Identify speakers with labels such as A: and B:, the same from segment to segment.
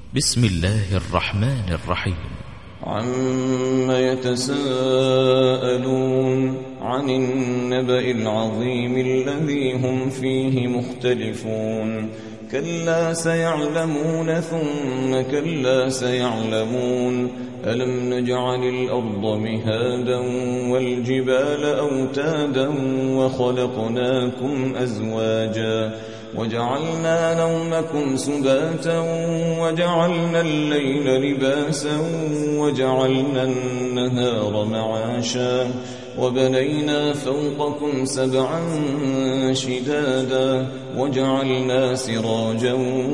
A: بسم الله الرحمن الرحيم.
B: عم يتساءلون عن النبأ العظيم الذي هم فيه مختلفون كلا سيعلمون ثم كلا سيعلمون ألم نجعل الأرض مهادا والجبال أوتادا وخلقناكم أزواجا وجعلنا نومكم سباتا وجعلنا الليل لباسا وجعلنا النهار معاشا وبنينا فوقكم سبعا شدادا وجعلنا سراجا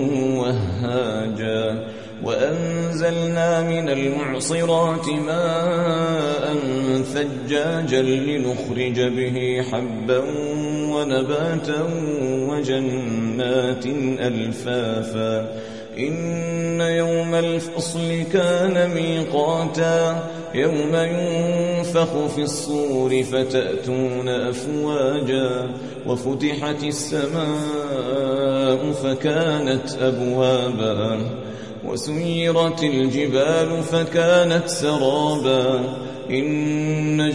B: وهاجا وأنزلنا من المعصرات ماء ثجاجا لنخرج به حبا ونباتا وجنات ألفافا إن يوم الفصل كان ميقاتا يوم ينفخ في الصور فتأتون أفواجا وفتحت السماء فكانت أبوابا وسيرت الجبال فكانت سرابا إن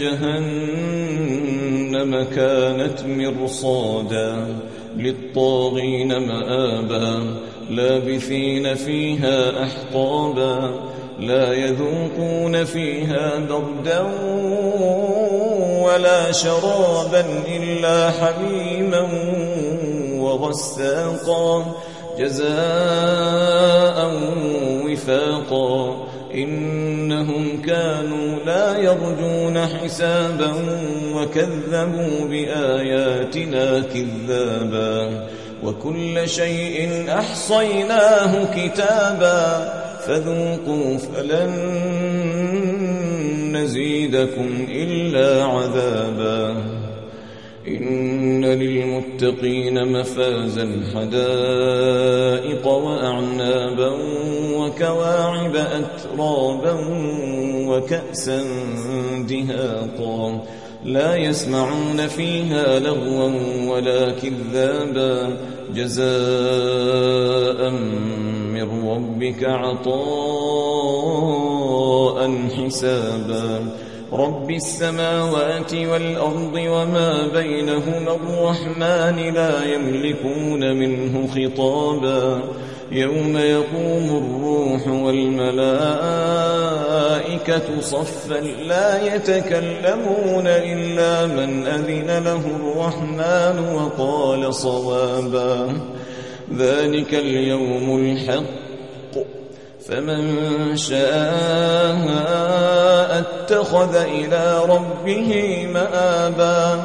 B: جهنم كانت مرصادا للطاغين مآبا لابثين فيها أحقابا لا يذوقون فيها بردا ولا شرابا إلا حميما وغساقا جزاء وفاقا إنهم كانوا لا يرجون حسابا وكذبوا بآياتنا كذابا وكل شيء أحصيناه كتابا فذوقوا فلن نزيدكم إلا عذابا إن للمتقين مفازا حدائق وأعنابا وكواعب أترابا وكأسا دهاقا لا يسمعون فيها لغوا ولا كذابا جزاء من ربك عطاء حسابا رب السماوات والأرض وما بينهما الرحمن لا يملكون منه خطابا يوم يقوم الروح والملائكة صفا لا يتكلمون إلا من أذن له الرحمن وقال صوابا ذلك اليوم الحق فمن شاء اتخذ إلى ربه مآبا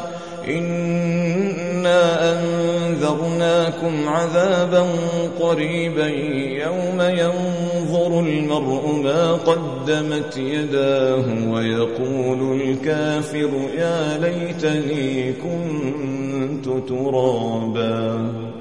B: إنا أنذرناكم عذابا قريبا يوم ينظر المرء ما قدمت يداه ويقول الكافر يا ليتني كنت ترابا.